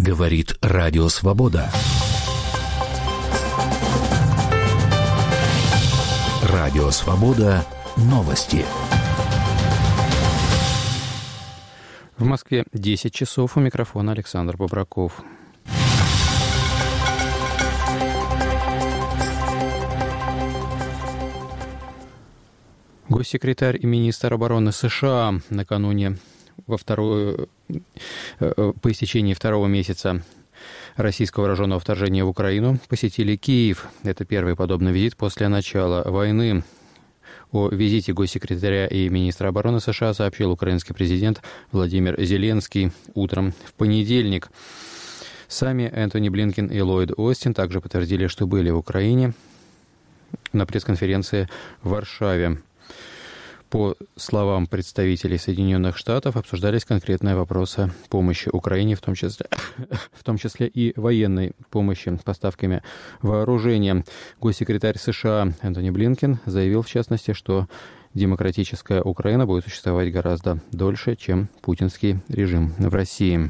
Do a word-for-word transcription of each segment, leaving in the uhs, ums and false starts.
Говорит Радио Свобода. Радио Свобода. Новости. В Москве десять часов. У микрофона Александр Бобраков. Госсекретарь и министр обороны США накануне во вторую, по истечении второго месяца российского вооруженного вторжения в Украину посетили Киев. Это первый подобный визит после начала войны. О визите госсекретаря и министра обороны США сообщил украинский президент Владимир Зеленский утром в понедельник. Сами Энтони Блинкен и Ллойд Остин также подтвердили, что были в Украине на пресс-конференции в Варшаве. По словам представителей Соединенных Штатов, обсуждались конкретные вопросы помощи Украине, в том числе, в том числе и военной помощи, поставками вооружения. Госсекретарь США Энтони Блинкен заявил, в частности, что демократическая Украина будет существовать гораздо дольше, чем путинский режим в России.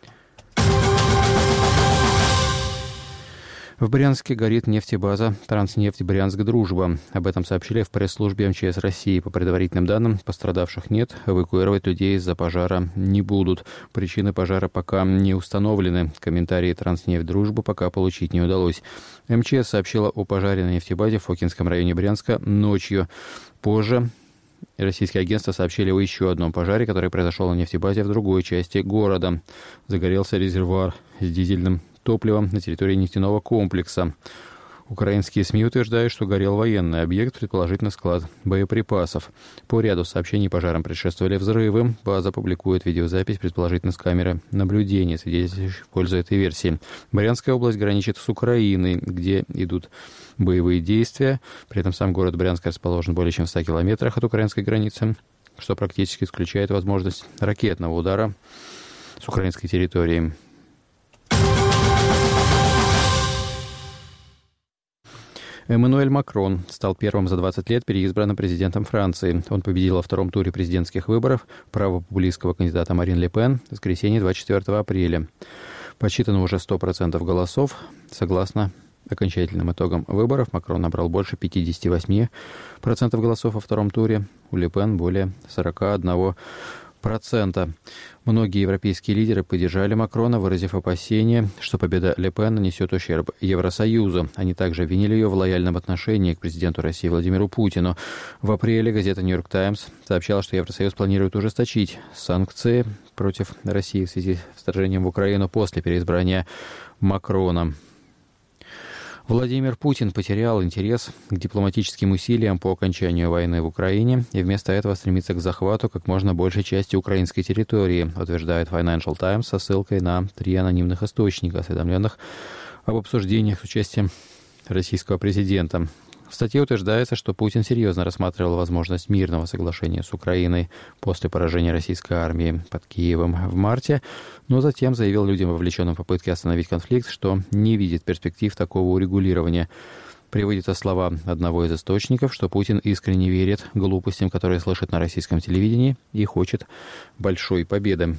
В Брянске горит нефтебаза «Транснефть Брянск-Дружба». Об этом сообщили в пресс-службе эм че эс России. По предварительным данным, пострадавших нет, эвакуировать людей из-за пожара не будут. Причины пожара пока не установлены. Комментарии «Транснефть Дружба» пока получить не удалось. эм че эс сообщила о пожаре на нефтебазе в Фокинском районе Брянска ночью. Позже российские агентства сообщили о еще одном пожаре, который произошел на нефтебазе в другой части города. Загорелся резервуар с дизельным топливом на территории нефтяного комплекса. Украинские СМИ утверждают, что горел военный объект, предположительно склад боеприпасов. По ряду сообщений пожарам предшествовали взрывы. База публикует видеозапись, предположительно с камеры наблюдения, свидетельствующих в пользу этой версии. Брянская область граничит с Украиной, где идут боевые действия. При этом сам город Брянск расположен более чем в ста километрах от украинской границы, что практически исключает возможность ракетного удара с украинской территории. Эммануэль Макрон стал первым за двадцать лет переизбранным президентом Франции. Он победил во втором туре президентских выборов правопопулистского кандидата Марин Ле Пен в воскресенье двадцать четвёртого апреля. Подсчитано уже сто процентов голосов. Согласно окончательным итогам выборов, Макрон набрал больше пятьдесят восемь процентов голосов во втором туре. У Ле Пен более сорок один процент. Многие европейские лидеры поддержали Макрона, выразив опасение, что победа Ле Пен нанесет ущерб Евросоюзу. Они также обвинили ее в лояльном отношении к президенту России Владимиру Путину. В апреле газета «Нью-Йорк Таймс» сообщала, что Евросоюз планирует ужесточить санкции против России в связи с вторжением в Украину после переизбрания Макрона. Владимир Путин потерял интерес к дипломатическим усилиям по окончанию войны в Украине и вместо этого стремится к захвату как можно большей части украинской территории, утверждает Financial Times со ссылкой на три анонимных источника, осведомленных об обсуждениях с участием российского президента. В статье утверждается, что Путин серьезно рассматривал возможность мирного соглашения с Украиной после поражения российской армии под Киевом в марте, но затем заявил людям, вовлеченным в попытки остановить конфликт, что не видит перспектив такого урегулирования. Приводятся слова одного из источников, что Путин искренне верит глупостям, которые слышит на российском телевидении, и хочет большой победы.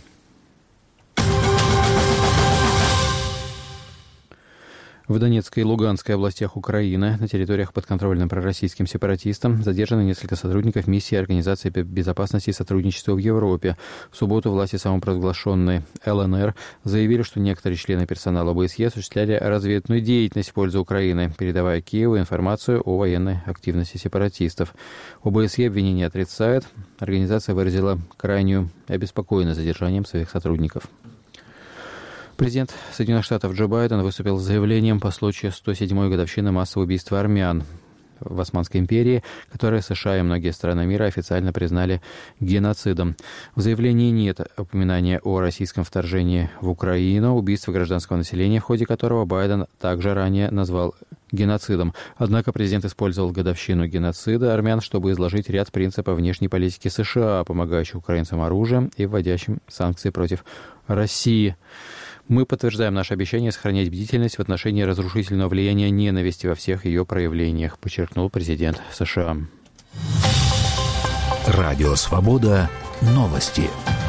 В Донецкой и Луганской областях Украины на территориях, подконтрольным пророссийским сепаратистам, задержаны несколько сотрудников миссии Организации безопасности и сотрудничества в Европе. В субботу власти самопровозглашенной эл эн эр заявили, что некоторые члены персонала о бэ эс е осуществляли разведную деятельность в пользу Украины, передавая Киеву информацию о военной активности сепаратистов. о бэ эс е обвинение отрицает. Организация выразила крайнюю обеспокоенность задержанием своих сотрудников. Президент Соединенных Штатов Джо Байден выступил с заявлением по случаю сто седьмой годовщины массового убийства армян в Османской империи, которое США и многие страны мира официально признали геноцидом. В заявлении нет упоминания о российском вторжении в Украину, убийство гражданского населения, в ходе которого Байден также ранее назвал геноцидом. Однако президент использовал годовщину геноцида армян, чтобы изложить ряд принципов внешней политики США, помогающих украинцам оружием и вводящим санкции против России. Мы подтверждаем наше обещание сохранять бдительность в отношении разрушительного влияния ненависти во всех ее проявлениях, подчеркнул президент США. Радио Свобода. Новости.